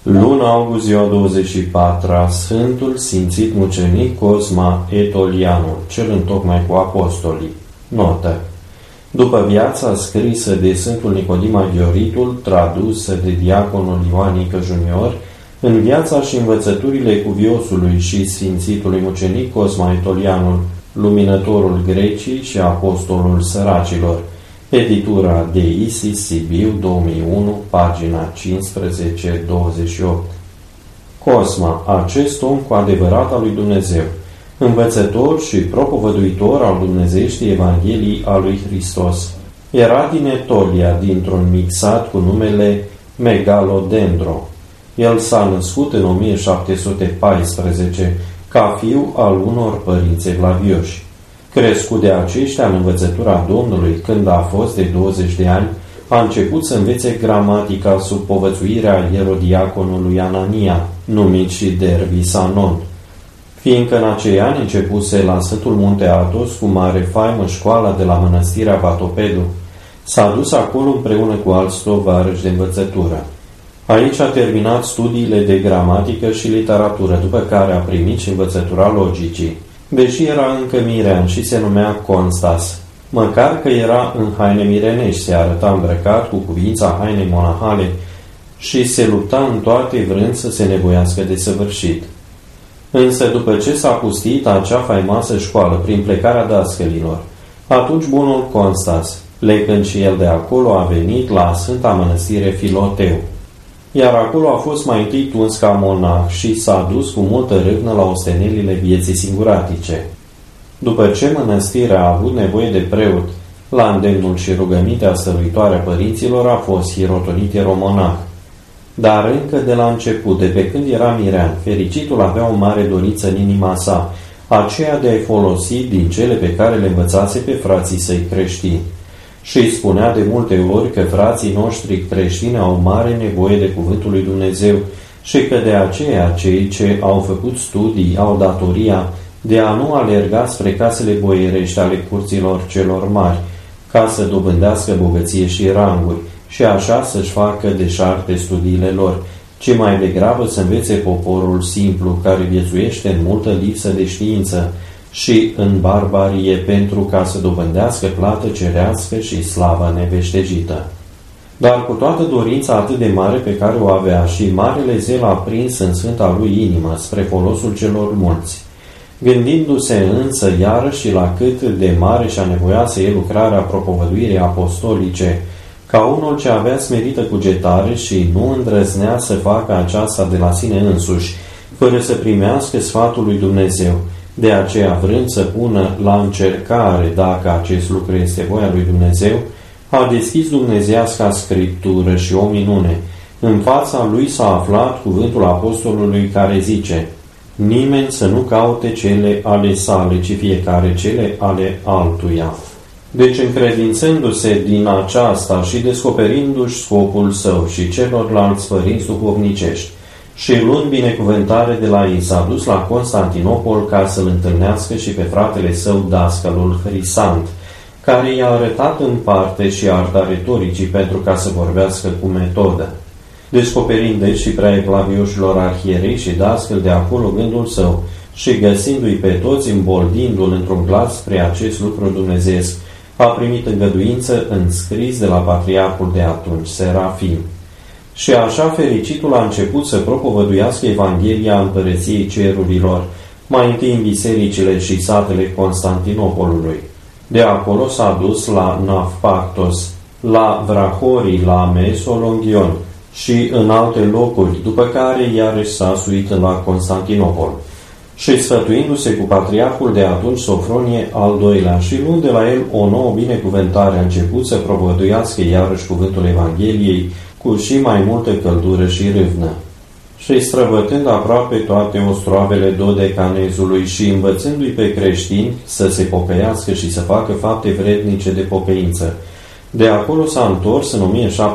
Luna august, ziua 24-a, Sfântul Simțit Mucenic Cosma Etolianul, cel întocmai cu apostolii. Notă. După viața scrisă de Sfântul Nicodim Aghioritul, tradusă de diaconul Ioanică Junior, în viața și învățăturile cuviosului și Sfințitului Mucenic Cosma Etolianul, luminătorul Grecii și apostolul săracilor, editura de Isis Sibiu 2001, pagina 15-28. Cosma, acest om cu adevărat al lui Dumnezeu, învățător și propovăduitor al dumnezeieștii Evangheliei a lui Hristos, era din Etolia, dintr-un mic sat cu numele Megalodendro. El s-a născut în 1714 ca fiu al unor părinți evlavioși. Crescut de aceștia în învățătura Domnului, când a fost de 20 de ani, a început să învețe gramatica sub povățuirea ierodiaconului Anania, numit și Dervisanon. Fiindcă în acei ani începuse la Sfântul Munte Athos cu mare faimă școala de la mănăstirea Patopedu, s-a dus acolo împreună cu alți tovarăși de învățătură. Aici a terminat studiile de gramatică și literatură, după care a primit și învățătura logicii. Deși era încă mirean și se numea Constas, măcar că era în haine mirenești, se arăta îmbrăcat cu cuvința hainei monahale și se lupta în toate vrând să se nevoiască de săvârșit. Însă după ce s-a pustit acea faimoasă școală prin plecarea dascălilor, atunci bunul Constas, plecând și el de acolo, a venit la Sfânta Mănăstire Filoteu. Iar acolo a fost mai întâi tuns ca monah și s-a dus cu multă râvnă la ostenelile vieții singuratice. După ce mănăstirea a avut nevoie de preot, la îndemnul și rugămintea stăruitoare a părinților a fost hirotonit ieromonah. Dar încă de la început, de pe când era mirean, fericitul avea o mare dorință în inima sa, aceea de a folosi din cele pe care le învățase pe frații săi creștini. Și îi spunea de multe ori că frații noștri creștini au mare nevoie de cuvântul lui Dumnezeu și că de aceea cei ce au făcut studii au datoria de a nu alerga spre casele boierești ale curților celor mari, ca să dobândească bogăție și ranguri și așa să-și facă deșarte studiile lor, ci mai degrabă să învețe poporul simplu care viețuiește în multă lipsă de știință și în barbarie pentru ca să dobândească plată cerească și slava neveștejită. Dar cu toată dorința atât de mare pe care o avea și marele zel aprins în sfânta lui inimă spre folosul celor mulți, gândindu-se însă iarăși la cât de mare și-a nevoiasă el lucrarea propovăduirii apostolice, ca unul ce avea smerită cugetare și nu îndrăznea să facă aceasta de la sine însuși, fără să primească sfatul lui Dumnezeu, de aceea vrând să pună la încercare dacă acest lucru este voia lui Dumnezeu, a deschis dumnezeiasca Scriptură și o minune. În fața lui s-a aflat cuvântul apostolului care zice: nimeni să nu caute cele ale sale, ci fiecare cele ale altuia. Deci, încredințându-se din aceasta și descoperindu-și scopul său și celorlalți părinți duhovnicești, și luând binecuvântare de la ei, s-a dus la Constantinopol ca să-l întâlnească și pe fratele său dascălul Hrisant, care i-a arătat în parte și arta retoricii pentru ca să vorbească cu metodă. Descoperind deci și prea evlavioșilor arhierei și dascăl de acolo gândul său și găsindu-i pe toți îmboldindu-l într-un glas spre acest lucru dumnezeiesc, a primit îngăduință în scris de la patriarhul de atunci, Serafim. Și așa fericitul a început să propovăduiască Evanghelia Împărăției Cerurilor, mai întâi în bisericile și satele Constantinopolului. De acolo s-a dus la Navpactos, la Vrahorii, la Mesolongion și în alte locuri, după care iarăși s-a suit la Constantinopol. Și sfătuindu-se cu patriarhul de atunci, Sofronie al II-lea, și luând de la el o nouă binecuvântare, a început să propovăduiască iarăși cuvântul Evangheliei cu și mai multă căldură și râvnă. Și străbătând aproape toate ostroavele Dodecanezului și învățându-i pe creștini să se pocăiască și să facă fapte vrednice de pocăință, de acolo s-a întors în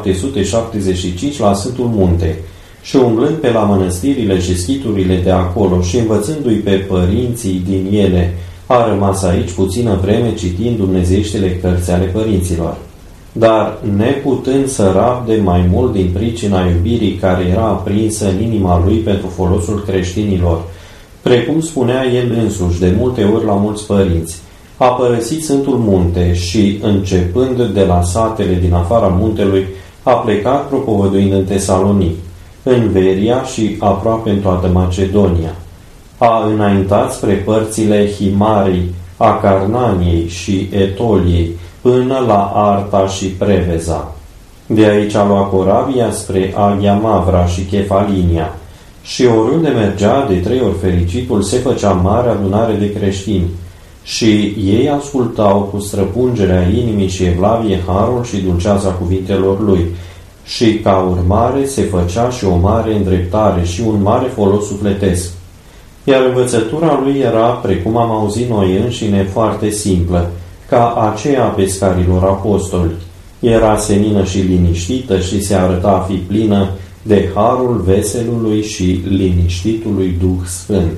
1775 la Sfântul Munte și umblând pe la mănăstirile și schiturile de acolo și învățându-i pe părinții din ele, a rămas aici puțină vreme citind dumnezeieștele cărți ale părinților. dar neputând să rabde mai mult din pricina iubirii care era aprinsă în inima lui pentru folosul creștinilor, precum spunea el însuși de multe ori la mulți părinți, a părăsit Sfântul Munte și, începând de la satele din afara muntelui, a plecat propovăduind în Tesalonic, în Veria și aproape în toată Macedonia. A înaintat spre părțile Himarei, Acarnaniei și Etoliei, până la Arta și Preveza. De aici a luat corabia spre Agia Mavra și Chefalinia, și oriunde mergea, de 3 ori fericitul, se făcea mare adunare de creștini, și ei ascultau cu străpungerea inimii și evlavie harul și dulceața cuvintelor lui, și ca urmare se făcea și o mare îndreptare și un mare folos sufletesc. Iar învățătura lui era, precum am auzit noi înșine, foarte simplă, ca aceea a pescarilor apostoli. Era senină și liniștită și se arăta a fi plină de harul veselului și liniștitului Duh Sfânt.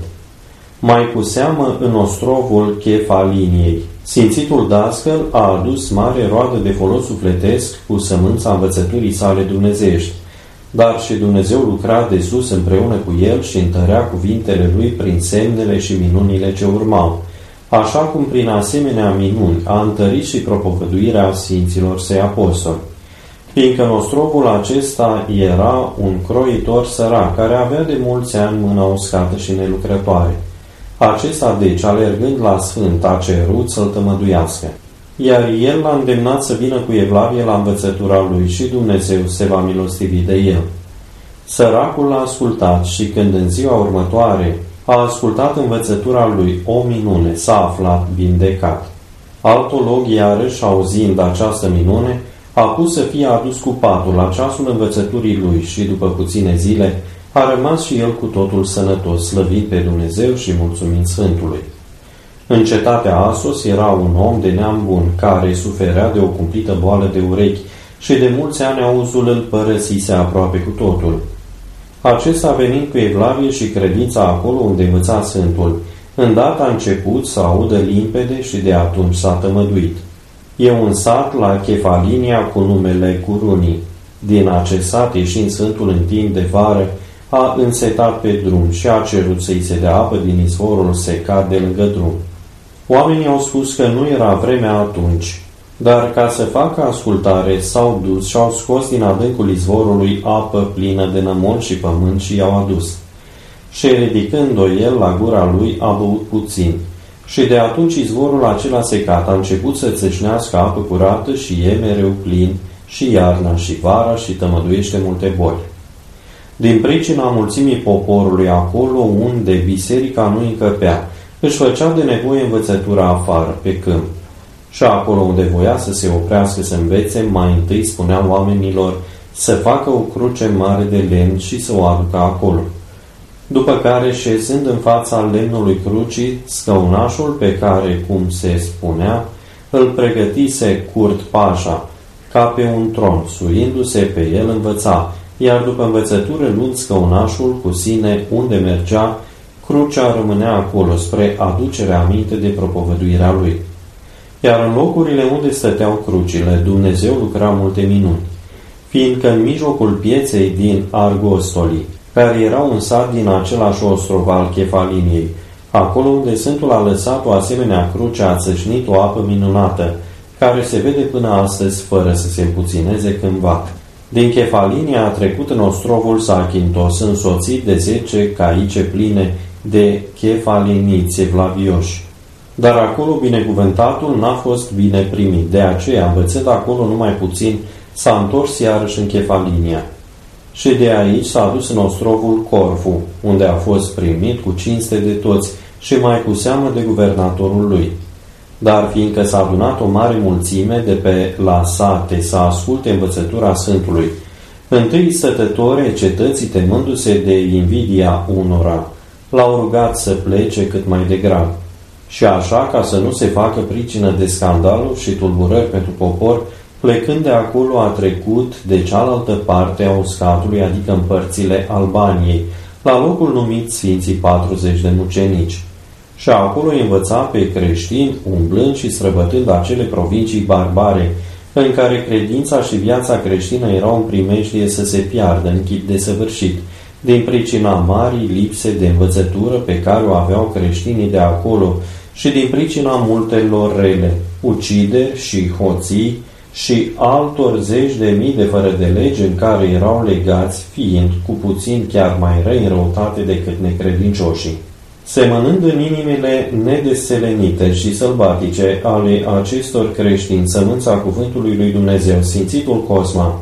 Mai cu seamă în ostrovul Chefaliniei. Sfințitul dascăl a adus mare roadă de folos sufletesc cu sămânța învățăturii sale dumnezeiești, dar și Dumnezeu lucra de sus împreună cu el și întărea cuvintele lui prin semnele și minunile ce urmau, așa cum prin asemenea minuni a întărit și propovăduirea Sfinților Săi Apostoli. Fiindcă în ostrovul acesta era un croitor sărac, care avea de mulți ani mâna uscată și nelucrătoare. Acesta, deci, alergând la Sfânt, a cerut să-l tămăduiască. Iar el l-a îndemnat să vină cu evlavie la învățătura lui și Dumnezeu se va milostivi de el. Săracul l-a ascultat și când în ziua următoare a ascultat învățătura lui, o minune, s-a aflat vindecat. Altolog, iarăși, auzind această minune, a pus să fie adus cu patul la ceasul învățăturii lui și, după puține zile, a rămas și el cu totul sănătos, slăvind pe Dumnezeu și mulțumind Sfântului. În cetatea Asos era un om de neam bun, care suferea de o cumplită boală de urechi și de mulți ani auzul îl părăsise aproape cu totul. Acesta, venind cu evlavie și credința acolo unde învăța Sfântul, îndată a început să audă limpede și de atunci s-a tămăduit. E un sat la Chefalinia cu numele Curunii. Din acest sat, ieșind Sfântul în timp de vară, a însetat pe drum și a cerut să-i se dea apă din izvorul secat de lângă drum. Oamenii au spus că nu era vremea atunci, dar ca să facă ascultare s-au dus și au scos din adâncul izvorului apă plină de nămol și pământ și i-au adus. Și ridicând-o el la gura lui, a băut puțin. Și de atunci izvorul acela secat a început să țâșnească apă curată și e mereu plin și iarna și vara și tămăduiește multe boli. Din pricina mulțimii poporului acolo unde biserica nu încăpea, își făcea de nevoie învățătura afară, pe câmp. Și acolo unde voia să se oprească să învețe, mai întâi spunea oamenilor să facă o cruce mare de lemn și să o aducă acolo. După care, șezând în fața lemnului crucii, scăunașul pe care, cum se spunea, îl pregătise Curt Pașa, ca pe un tron, suindu-se pe el învăța, iar după învățătură, luând scăunașul cu sine unde mergea, crucea rămânea acolo spre aducerea aminte de propovăduirea lui. Iar în locurile unde stăteau crucile, Dumnezeu lucra multe minuni, fiindcă în mijlocul pieței din Argostoli, care era un sat din același ostrov al Chefaliniei, acolo unde Sfântul a lăsat o asemenea cruce, a țâșnit o apă minunată, care se vede până astăzi fără să se împuțineze cândva. Din Chefalinia a trecut în ostrovul Zakynthos, însoțit de 10 caice pline de chefaliniți evlavioși. Dar acolo binecuvântatul n-a fost bine primit, de aceea, învățând acolo numai puțin, s-a întors iarăși în Chefalinia. Și de aici s-a dus în ostrovul Corfu, unde a fost primit cu cinste de toți și mai cu seamă de guvernatorul lui. Dar fiindcă s-a adunat o mare mulțime de pe la sate să asculte învățătura Sfântului, întâi stătătorii cetății, temându-se de invidia unora, l-au rugat să plece cât mai degrabă. Și așa, ca să nu se facă pricină de scandaluri și tulburări pentru popor, plecând de acolo a trecut de cealaltă parte a uscatului, adică în părțile Albaniei, la locul numit Sfinții 40 de mucenici. Și acolo învăța pe creștini, umblând și străbătând acele provincii barbare, în care credința și viața creștină erau în primejdie să se piardă în chip desăvârșit, din pricina marii lipse de învățătură pe care o aveau creștinii de acolo și din pricina multelor rele, ucideri și hoții și altor zeci de mii de fără de lege în care erau legați, fiind cu puțin chiar mai răi în răutate decât necredincioșii. Semănând în inimile nedeselenite și sălbatice ale acestor creștini sămânța cuvântului lui Dumnezeu, Sfințitul Cosma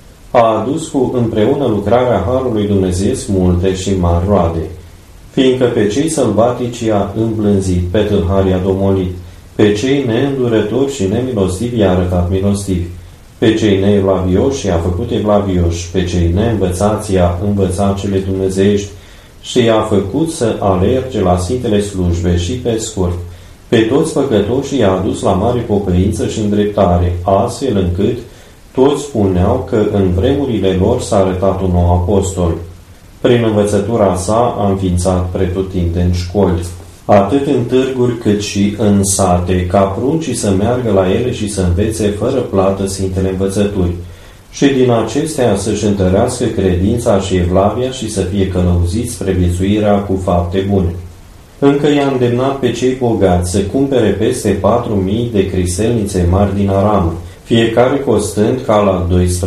a adus cu împreună lucrarea Harului Dumnezeiesc multe și mari roade, fiindcă pe cei sălbatici i-a îmblânzit, pe tâlhari i-a domolit, pe cei neîndurători și nemilostivi i-a arătat milostivi, pe cei neevlavioși i-a făcut evlavioși, pe cei neînvățați i-a învățat cele dumnezeiești și i-a făcut să alerge la Sfintele Slujbe și, pe scurt, pe toți păcătoșii i-a adus la mare pocăință și îndreptare, astfel încât toți spuneau că în vremurile lor s-a arătat un nou apostol. Prin învățătura sa a înființat pretutindeni școli, atât în târguri cât și în sate, ca pruncii să meargă la ele și să învețe fără plată Sfintele învățături, și din acestea să-și întărească credința și evlavia și să fie călăuziți spre viețuirea cu fapte bune. Încă i-a îndemnat pe cei bogați să cumpere peste 4.000 de criselnițe mari din aramă, fiecare costând ca la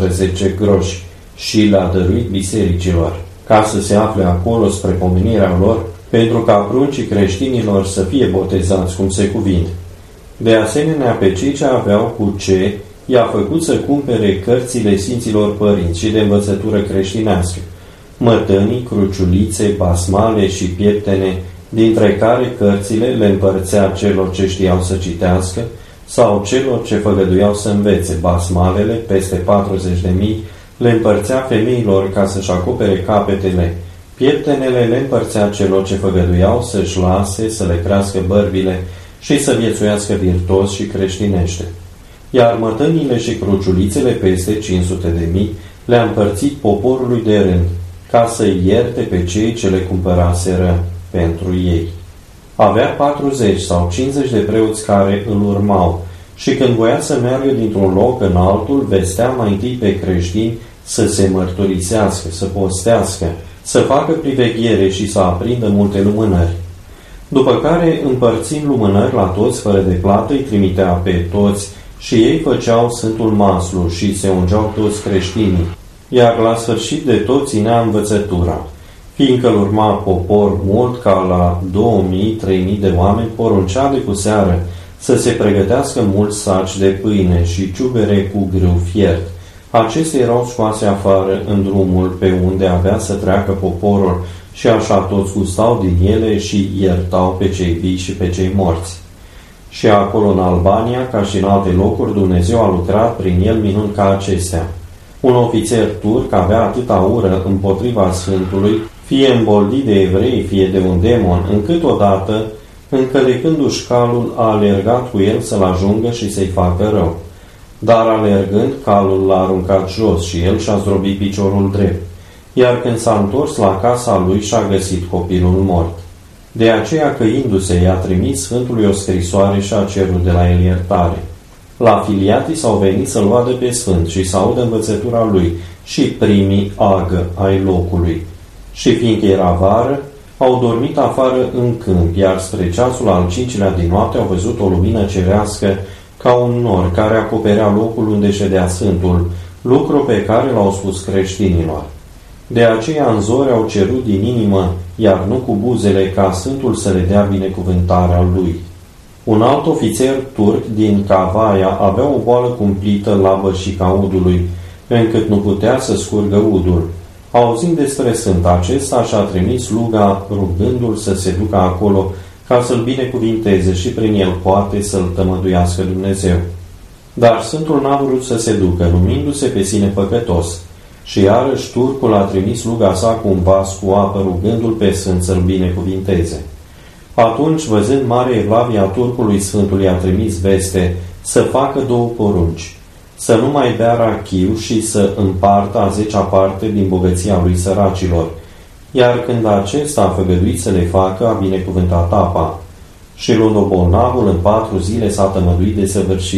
12 groși, și le-a dăruit bisericilor, ca să se afle acolo spre pomenirea lor, pentru ca pruncii creștinilor să fie botezați cum se cuvine. De asemenea, pe cei ce aveau cu ce, i-a făcut să cumpere cărțile Sfinților Părinți și de învățătură creștinească, mătănii, cruciulițe, basmale și pieptene, dintre care cărțile le împărțea celor ce știau să citească sau celor ce făgăduiau să învețe. Basmalele, peste 40.000, le împărțea femeilor ca să-și acopere capetele. Pieptenele le împărțea celor ce făgăduiau să-și lase, să le crească bărbile și să viețuiască virtuos și creștinește. Iar mătănile și cruciulițele, peste 500.000, le-a împărțit poporului de rând, ca să ierte pe cei ce le cumpăraseră pentru ei. Avea 40 sau 50 de preoți care îl urmau și când voia să meargă dintr-un loc în altul, vestea mai întâi pe creștini să se mărturisească, să postească, să facă priveghere și să aprindă multe lumânări. După care, împărțind lumânări la toți fără de plată, îi trimitea pe toți și ei făceau Sfântul Maslu și se ungeau toți creștinii, iar la sfârșit de tot ținea învățătura. Fiindcă îl urma popor mult, ca la 2000-3000 de oameni, poruncea de cu seară să se pregătească mulți saci de pâine și ciubere cu grâu fiert. Acestea erau scoase afară în drumul pe unde avea să treacă poporul și așa toți gustau din ele și iertau pe cei vii și pe cei morți. Și acolo în Albania, ca și în alte locuri, Dumnezeu a lucrat prin el minuni ca acestea. Un ofițer turc avea atâta ură împotriva Sfântului, fie îmboldit de evrei, fie de un demon, încât odată, încălecându-și calul, a alergat cu el să-l ajungă și să-i facă rău. Dar alergând, calul l-a aruncat jos și el și-a zdrobit piciorul drept, iar când s-a întors la casa lui și-a găsit copilul mort. De aceea, căindu-se, i-a trimis Sfântului o scrisoare și a cerut de la el iertare. La filiatii s-au venit să-l vadă pe Sfânt și să audă învățătura lui și primii agă ai locului. Și fiindcă era vară, au dormit afară în câmp, iar spre ceasul al 5-lea din noapte au văzut o lumină cerească ca un nor care acoperea locul unde ședea Sfântul, lucru pe care l-au spus creștinilor. De aceea în zori au cerut din inimă, iar nu cu buzele, ca Sfântul să le dea binecuvântarea lui. Un alt ofițer turc din Cavaia avea o boală cumplită la bășica udului, încât nu putea să scurgă udul. Auzind despre Sfânt acesta, și-a trimis sluga rugându-l să se ducă acolo ca să-l binecuvinteze și prin el poate să-l tămăduiască Dumnezeu. Dar Sfântul n-a vrut să se ducă, numindu-se pe sine păcătos. Și iarăși turcul a trimis sluga sa cu un vas cu apă, rugându-l pe Sfânt să-l binecuvinteze. Atunci, văzând mare evlavia turcului, Sfântul i-a trimis veste să facă 2 porunci: să nu mai bea rachiu și să împartă a 10-a parte din bogăția lui săracilor. Iar când acesta a făgăduit să le facă, a binecuvântat apa. Și luând bolnavul, în 4 zile s-a tămăduit desăvârșit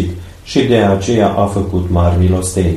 și de aceea a făcut mari milostenii.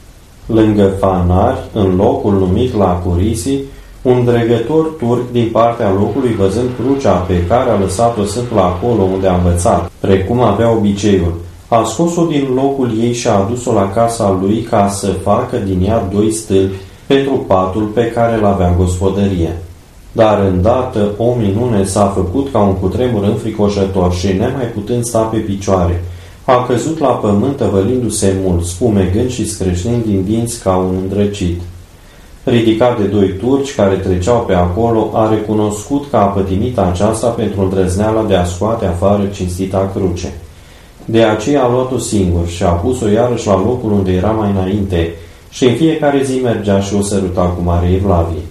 Lângă Fanari, în locul numit la Curisii, un dregător turc din partea locului, văzând crucea pe care a lăsat-o Sfântul acolo unde a învățat, precum avea obiceiul, a scos-o din locul ei și a adus-o la casa lui ca să facă din ea 2 stâlpi pentru patul pe care îl avea în gospodărie. Dar îndată o minune s-a făcut ca un cutremur înfricoșător și, nemai putând sta pe picioare, a căzut la pământ tăvălindu-se mult, spumegând și scrâșnind din dinți ca un îndrăcit. Ridicat de 2 turci care treceau pe acolo, a recunoscut că a pătimit aceasta pentru îndrăzneala de a scoate afară cinstita cruce. De aceea a luat-o singur și a pus-o iarăși la locul unde era mai înainte și în fiecare zi mergea și o săruta cu mare evlavie.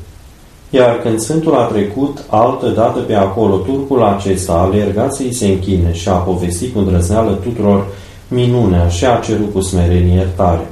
Iar când Sfântul a trecut altă dată pe acolo, turcul acesta a alergat să-i se închine și a povestit cu îndrăzneală tuturor minunea și a cerut cu smerenie iertare.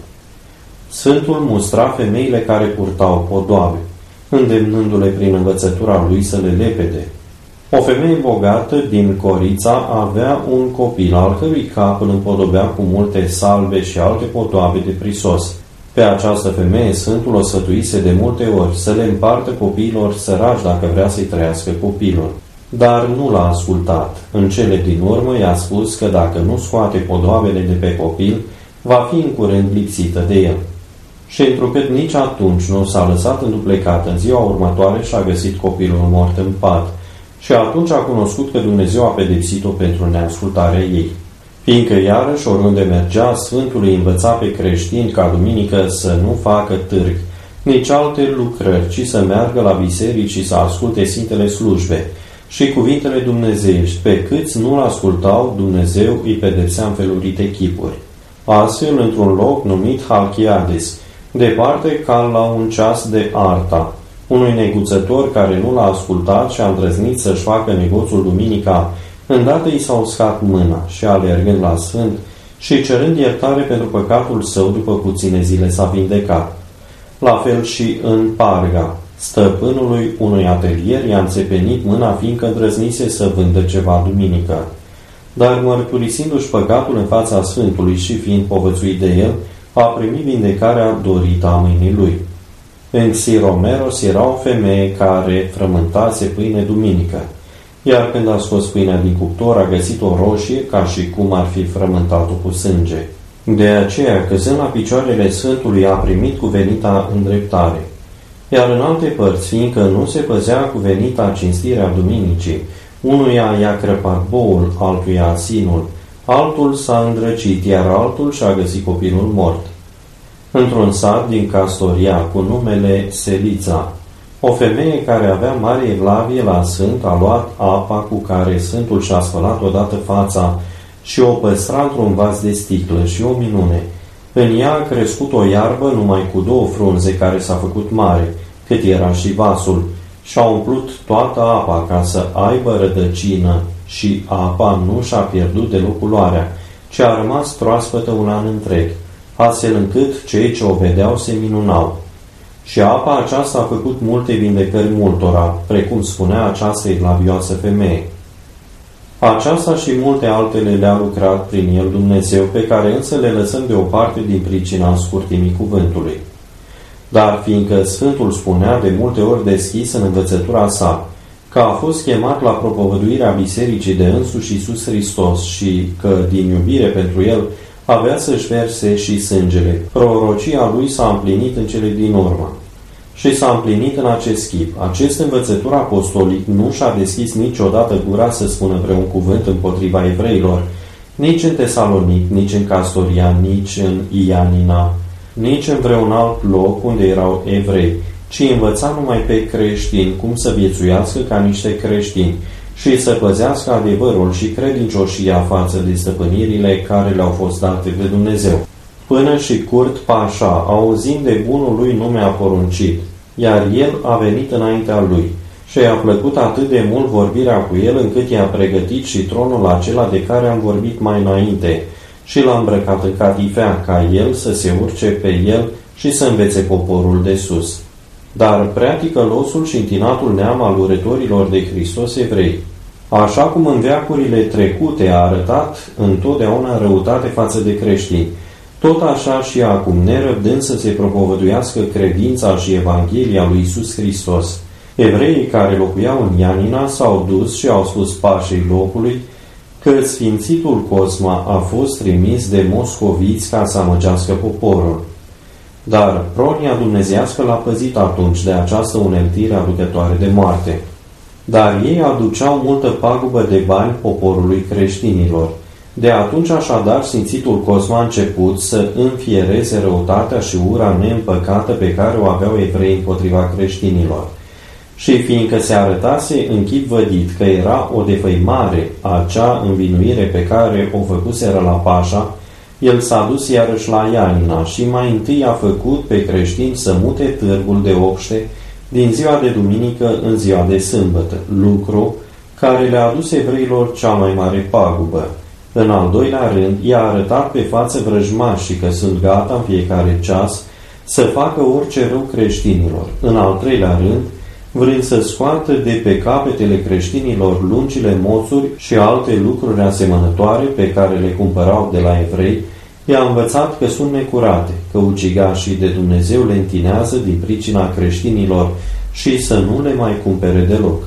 Sfântul mustra femeile care purtau podoabe, îndemnându-le prin învățătura lui să le lepede. O femeie bogată din Corița avea un copil, al cărui cap îl împodobea cu multe salbe și alte podoabe de prisos. Pe această femeie Sfântul o sfătuise de multe ori să le împartă copiilor săraci dacă vrea să-i trăiască copilul. Dar nu l-a ascultat. În cele din urmă i-a spus că dacă nu scoate podoabele de pe copil, va fi în curând lipsită de el. Și întrucât nici atunci nu s-a lăsat înduplecat, în ziua următoare și-a găsit copilul mort în pat. Și atunci a cunoscut că Dumnezeu a pedepsit-o pentru neascultarea ei. Fiindcă iarăși oriunde mergea, Sfântul îi învăța pe creștini ca duminică să nu facă târg, nici alte lucrări, ci să meargă la biserici și să asculte Sfintele slujbe și cuvintele dumnezeiești. Pe câți nu-l ascultau, Dumnezeu îi pedepsea în felurite chipuri. Astfel, într-un loc numit Halchiades, departe ca la un ceas de arta, unui neguțător care nu l-a ascultat și a îndrăznit să-și facă negoțul duminica, îndată i s-a uscat mâna și, alergând la Sfânt și cerând iertare pentru păcatul său, după puține zile s-a vindecat. La fel și în Parga, stăpânului unui atelier i-a înțepenit mâna, fiindcă îndrăznise să vândă ceva duminică. Dar mărturisindu-și păcatul în fața Sfântului și fiind povățuit de el, a primit vindecarea dorită a mâinii lui. În Siromeros era o femeie care frământase pâine duminică, iar când a scos pâinea din cuptor, a găsit-o roșie, ca și cum ar fi frământat-o cu sânge. De aceea, căzând la picioarele Sfântului, a primit cuvenita îndreptare. Iar în alte părți, fiindcă nu se păzea cuvenita cinstirea duminicii, unuia i-a crăpat boul, altuia sinul, altul s-a îndrăcit, iar altul și-a găsit copilul mort. Într-un sat din Castoria, cu numele Selița, o femeie care avea mare evlavie la Sfânt a luat apa cu care Sfântul și-a spălat odată fața și o păstra într-un vas de sticlă și o minune. În ea a crescut o iarbă numai cu 2 frunze care s-a făcut mare, cât era și vasul, și a umplut toată apa ca să aibă rădăcină și apa nu și-a pierdut deloc culoarea, ci a rămas proaspătă un an întreg, astfel încât cei ce o vedeau se minunau. Și apa aceasta a făcut multe vindecări multora, precum spunea această evlavioasă femeie. Aceasta și multe altele le-a lucrat prin el Dumnezeu, pe care însă le lăsăm deoparte din pricina scurtimii cuvântului. Dar fiindcă Sfântul spunea de multe ori deschis în învățătura sa că a fost chemat la propovăduirea bisericii de însuși Iisus Hristos și că, din iubire pentru el, avea să-și verse și sângele, prorocia lui s-a împlinit în cele din urmă. Și s-a împlinit în acest chip. Acest învățător apostolic nu și-a deschis niciodată gura să spună vreun cuvânt împotriva evreilor, nici în Tesalonic, nici în Castoria, nici în Ianina, nici în vreun alt loc unde erau evrei, ci învăța numai pe creștini cum să viețuiască ca niște creștini și să păzească adevărul și credincioșia față de stăpânirile care le-au fost date de Dumnezeu. Până și Curt Pașa, auzind de bunul lui nume, a poruncit, iar el a venit înaintea lui și i-a plăcut atât de mult vorbirea cu el, încât i-a pregătit și tronul acela de care am vorbit mai înainte și l-a îmbrăcat în catifea, ca el să se urce pe el și să învețe poporul de sus. Dar prea ticălosul și întinatul neam al urătorilor de Hristos evrei Așa cum în veacurile trecute a arătat întotdeauna răutate față de creștini, tot așa și acum, nerăbdând să se propovăduiască credința și Evanghelia lui Iisus Hristos. Evreii care locuiau în Ianina s-au dus și au spus pașei locului că Sfințitul Cosma a fost trimis de moscoviți ca să amăgească poporul. Dar pronia dumnezeiască l-a păzit atunci de această uneltire aducătoare de moarte. Dar ei aduceau multă pagubă de bani poporului creștinilor. De atunci așadar Sfințitul Cosma a început să înfiereze răutatea și ura neîmpăcată pe care o aveau evrei împotriva creștinilor. Și fiindcă se arătase în chip vădit că era o defăimare acea învinuire pe care o făcuseră la Pașa, el s-a dus iarăși la Ianina și mai întâi a făcut pe creștini să mute târgul de obște din ziua de duminică în ziua de sâmbătă, lucru care le-a adus evreilor cea mai mare pagubă. În al doilea rând, i-a arătat pe față vrăjmașii că sunt gata în fiecare ceas să facă orice rău creștinilor. În al treilea rând, vrând să scoată de pe capetele creștinilor lungile moțuri și alte lucruri asemănătoare pe care le cumpărau de la evrei, i-a învățat că sunt necurate, că ucigașii de Dumnezeu le întinează din pricina creștinilor și să nu le mai cumpere deloc.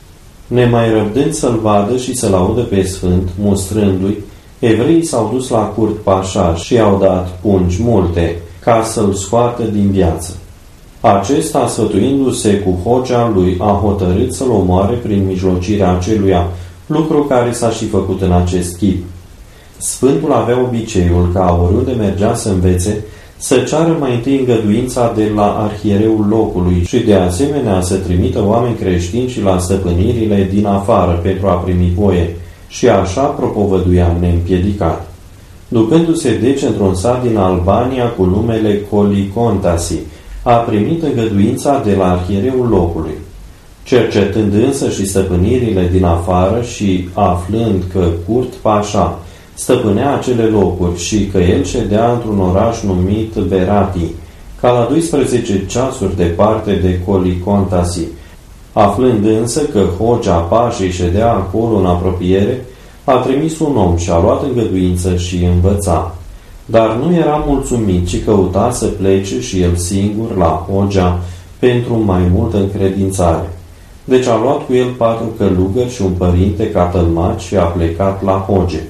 Nemai răbdând să-l vadă și să-l audă pe Sfânt, mostrându-i, evreii s-au dus la curt Pașa și i-au dat pungi multe ca să-l scoată din viață. Acesta, sfătuindu-se cu hogea lui, a hotărât să-l omoare prin mijlocirea aceluia, lucru care s-a și făcut în acest chip. Sfântul avea obiceiul ca oriunde mergea să învețe, să ceară mai întâi îngăduința de la arhiereul locului și de asemenea să trimită oameni creștini și la stăpânirile din afară pentru a primi voie, și așa propovăduia neîmpiedicat. Ducându-se deci într-un sat din Albania cu numele Colicontasi, a primit îngăduința de la arhiereul locului. Cercetând însă și stăpânirile din afară și aflând că Curt Pașa stăpânea acele locuri și că el ședea într-un oraș numit Berati, ca la 12 ceasuri departe de Colicontasi, aflând însă că hogea pașei ședea acolo în apropiere, a trimis un om și a luat îngăduință și învăța. Dar nu era mulțumit, ci căuta să plece și el singur la hogea pentru mai multă încredințare. Deci a luat cu el 4 călugări și un părinte ca tălmaci și a plecat la hoge.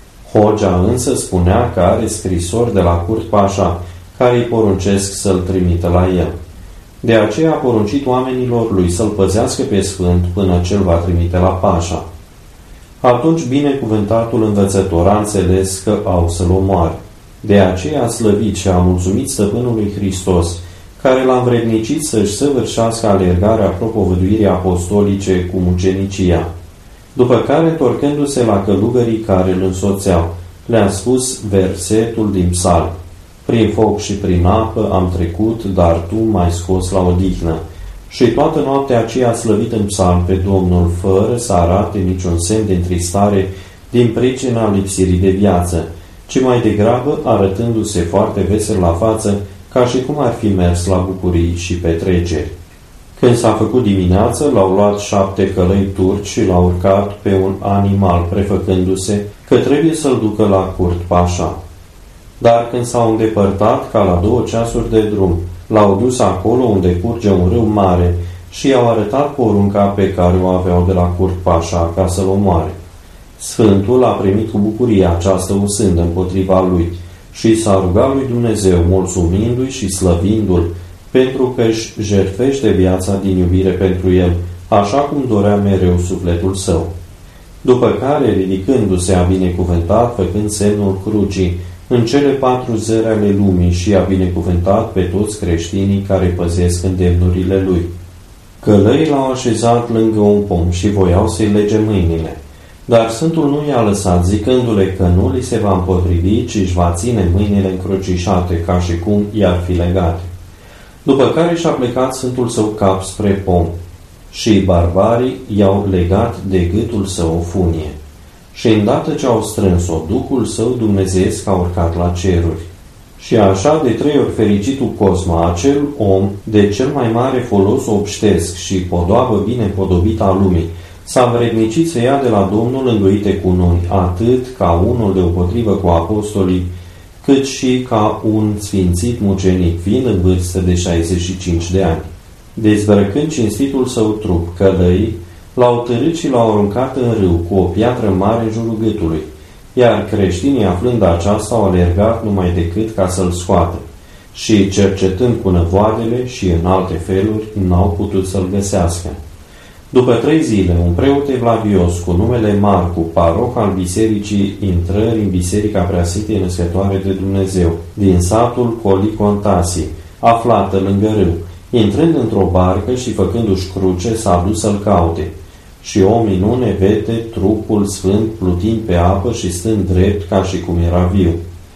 Hogea însă spunea că are scrisori de la Curt Pașa, care îi poruncesc să-l trimită la el. De aceea a poruncit oamenilor lui să-l păzească pe Sfânt până ce-l va trimite la Pașa. Atunci binecuvântatul învățător a înțeles că au să-l omoare. De aceea a slăvit și a mulțumit stăpânului Hristos, care l-a învrednicit să-și săvârșească alergarea propovăduirii apostolice cu mucenicia. După care, întorcându-se la călugării care îl însoțeau, le-a spus versetul din psalm: prin foc și prin apă am trecut, dar tu m-ai scos la odihnă. Și toată noaptea aceea a slăvit în psalm pe Domnul, fără să arate niciun semn de întristare din pricina lipsirii de viață, ci mai degrabă arătându-se foarte vesel la față, ca și cum ar fi mers la bucurii și petreceri. Când s-a făcut dimineață, l-au luat 7 călăi turci și l-au urcat pe un animal, prefăcându-se că trebuie să-l ducă la Curt Pașa. Dar când s-au îndepărtat, ca la 2 ceasuri de drum, l-au dus acolo unde curge un râu mare și i-au arătat porunca pe care o aveau de la Curt Pașa ca să-l omoare. Sfântul a primit cu bucurie această usândă împotriva lui și s-a rugat lui Dumnezeu, mulțumindu-i și slăvindu-l, pentru că își jertfește viața din iubire pentru el, așa cum dorea mereu sufletul său. După care, ridicându-se, a binecuvântat, făcând semnul crucii în cele 4 zări ale lumii și a binecuvântat pe toți creștinii care păzesc îndemnurile lui. Călăii l-au așezat lângă un pom și voiau să-i lege mâinile. Dar Sfântul nu i-a lăsat, zicându-le că nu li se va împotrivi, ci își va ține mâinile încrucișate, ca și cum i-ar fi legate. După care și-a plecat Sfântul său cap spre pom și barbarii i-au legat de gâtul său o funie. Și îndată ce au strâns-o, Duhul său dumnezeiesc a urcat la ceruri. Și așa de 3 ori fericitul Cosma, acel om de cel mai mare folos obștesc și podoabă bine podobită a lumii, s-a învrednicit să ia de la Domnul înduite cu noi, atât ca unul deopotrivă cu apostolii, cât și ca un sfințit mucenic, fiind în vârstă de 65 de ani. Dezbrăcând cinstitul său trup, călăii l-au târât și l-au aruncat în râu cu o piatră mare în jurul gâtului, iar creștinii, aflând aceasta, au alergat numai decât ca să-l scoată și, cercetând cu năvoadele și în alte feluri, n-au putut să-l găsească. După 3 zile, un preot evlavios cu numele Marcu, paroh al bisericii intrări în Biserica Preasfintei Născătoare de Dumnezeu, din satul Colicontasi, aflată lângă râu, intrând într-o barcă și făcându-și cruce, s-a dus să-l caute. Și o minune, vede trupul sfânt plutind pe apă și stând drept ca și cum era viu.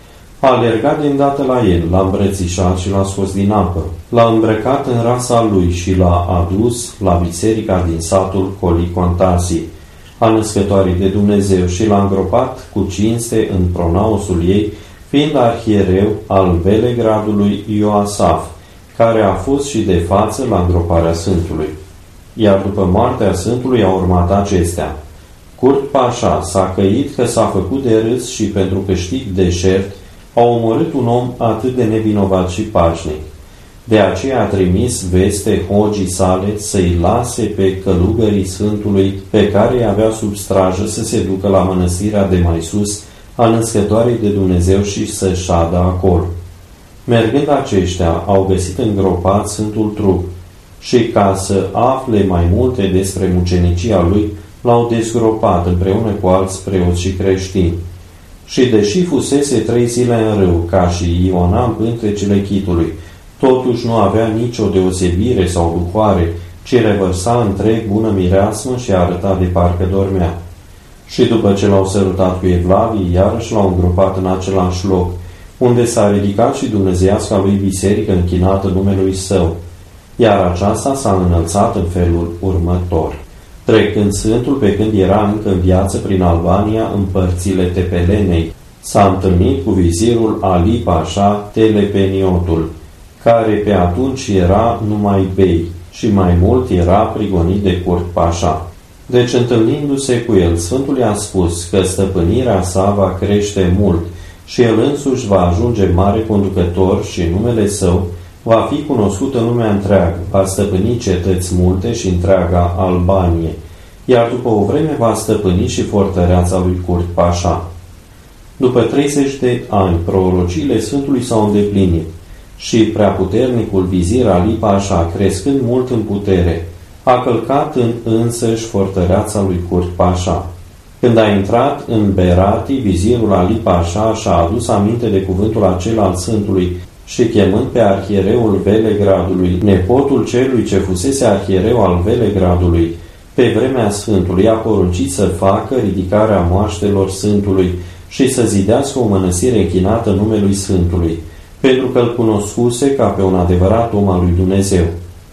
A alergat de îndată la el, l-a îmbrățișat și l-a scos din apă. L-a îmbrăcat în rasa lui și l-a adus la biserica din satul Colicontasi, a Născătoarei de Dumnezeu, și l-a îngropat cu cinste în pronaosul ei, fiind arhiereu al Velegradului Ioasaf, care a fost și de față la îngroparea Sfântului. Iar după moartea Sfântului au urmat acestea. Curt Pașa s-a căit că s-a făcut de râs și pentru câștig deșert a omorât un om atât de nevinovat și pașnic. De aceea a trimis veste hogii sale să-i lase pe călugării Sfântului pe care îi avea sub strajă să se ducă la mănăstirea de mai sus a Născătoarei de Dumnezeu și să șadă acolo. Mergând aceștia, au găsit îngropat Sfântul trup și, ca să afle mai multe despre mucenicia lui, l-au dezgropat împreună cu alți preoți și creștini. Și deși fusese 3 zile în râu, ca și Iona în pântecele chitului, totuși nu avea nicio deosebire sau lucoare, ci revărsa întreg bună mireasmă și arăta de parcă dormea. Și după ce l-au sărutat cu evlavii, iarăși l-au îngropat în același loc, unde s-a ridicat și dumnezeiasca lui biserică închinată numelui său, iar aceasta s-a înălțat în felul următor. Trecând Sfântul pe când era încă în viață prin Albania, în părțile Tepelenei, s-a întâlnit cu vizirul Ali Pașa Telepeniotul, care pe atunci era numai bei și mai mult era prigonit de Curt Pașa. Deci, întâlnindu-se cu el, Sfântul i-a spus că stăpânirea sa va crește mult și el însuși va ajunge mare conducător și numele său va fi cunoscut în lumea întreagă, va stăpâni cetăți multe și întreaga Albanie, iar după o vreme va stăpâni și fortăreața lui Curt Pașa. După 30 de ani, prorociile Sfântului s-au îndeplinit și preaputernicul vizir Ali Pașa, crescând mult în putere, a călcat în însăși fortăreața lui Curt Pașa. Când a intrat în Berati, vizirul Ali Pașa și-a adus aminte de cuvântul acela al Sfântului și, chemând pe arhiereul Velegradului, nepotul celui ce fusese arhiereu al Velegradului, pe vremea Sfântului, a poruncit să facă ridicarea moaștelor Sfântului și să zidească o mănăstire închinată numelui Sfântului, pentru că îl cunoscuse ca pe un adevărat om al lui Dumnezeu.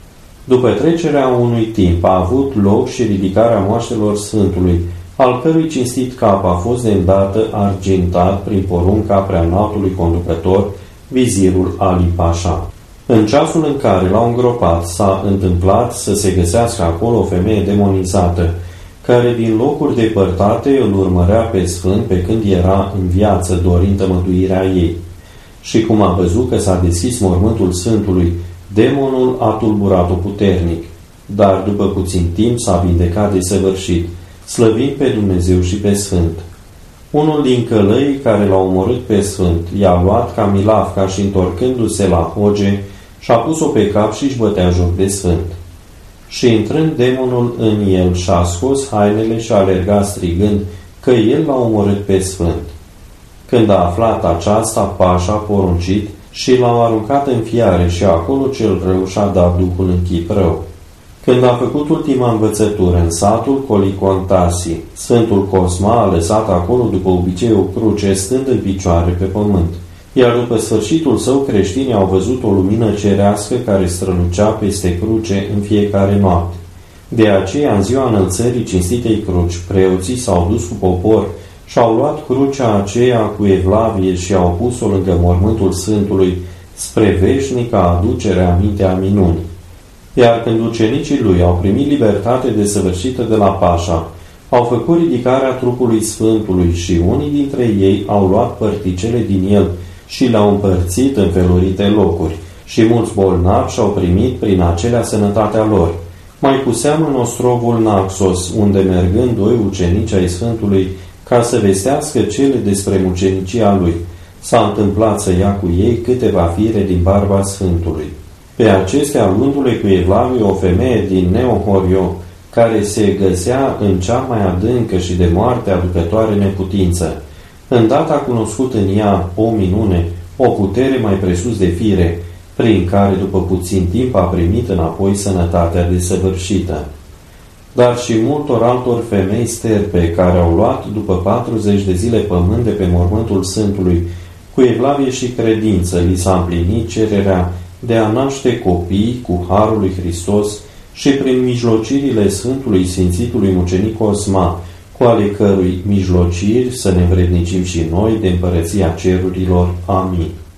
După trecerea unui timp a avut loc și ridicarea moaștelor Sfântului, al cărui cinstit cap a fost de îndată argintat prin porunca preanaltului conducător, vizirul Ali Pașa. În ceasul în care l-au îngropat, s-a întâmplat să se găsească acolo o femeie demonizată, care din locuri depărtate îl urmărea pe Sfânt pe când era în viață, dorind tămăduirea ei. Și cum a văzut că s-a deschis mormântul Sfântului, demonul a tulburat-o puternic, dar după puțin timp s-a vindecat desăvârșit, slăvind pe Dumnezeu și pe Sfânt. Unul din călăii care l-au omorât pe Sfânt i-a luat ca milafca și, întorcându-se la hoge, și-a pus-o pe cap și își bătea joc de Sfânt. Și intrând demonul în el, și-a scos hainele și a alergat strigând că el l-a omorât pe Sfânt. Când a aflat aceasta, Pașa a poruncit și l-au aruncat în fiare și acolo cel rău și-a dat duhul în chip rău. Când a făcut ultima învățătură în satul Colicontasi, Sfântul Cosma a lăsat acolo după obicei o cruce stând în picioare pe pământ. Iar după sfârșitul său, creștinii au văzut o lumină cerească care strălucea peste cruce în fiecare noapte. De aceea, în ziua înălțării cinstitei cruci, preoții s-au dus cu popor și au luat crucea aceea cu evlavie și au pus-o lângă mormântul Sfântului spre veșnica aducere aminte a minunii. Iar când ucenicii lui au primit libertate desăvârșită de la Pașa, au făcut ridicarea trupului Sfântului și unii dintre ei au luat părticele din el și le-au împărțit în felurite locuri și mulți bolnavi și-au primit prin acelea sănătatea lor. Mai cu seamă în ostrovul Naxos, unde mergând doi ucenici ai Sfântului ca să vestească cele despre mucenicia lui, s-a întâmplat să ia cu ei câteva fire din barba Sfântului. Pe acestea, luându-le cu evlavie o femeie din Neohorio, care se găsea în cea mai adâncă și de moarte aducătoare neputință, îndată a cunoscut în ea o minune, o putere mai presus de fire, prin care după puțin timp a primit înapoi sănătatea desăvârșită. Dar și multor altor femei sterpe, care au luat după 40 de zile pământ de pe mormântul Sfântului, cu evlavie și credință li s-a împlinit cererea de a naște copii cu harul lui Hristos și prin mijlocirile Sfântului Sfințitului Mucenic Cosma, cu ale cărui mijlociri să ne învrednicim și noi de împărăția cerurilor. Amin.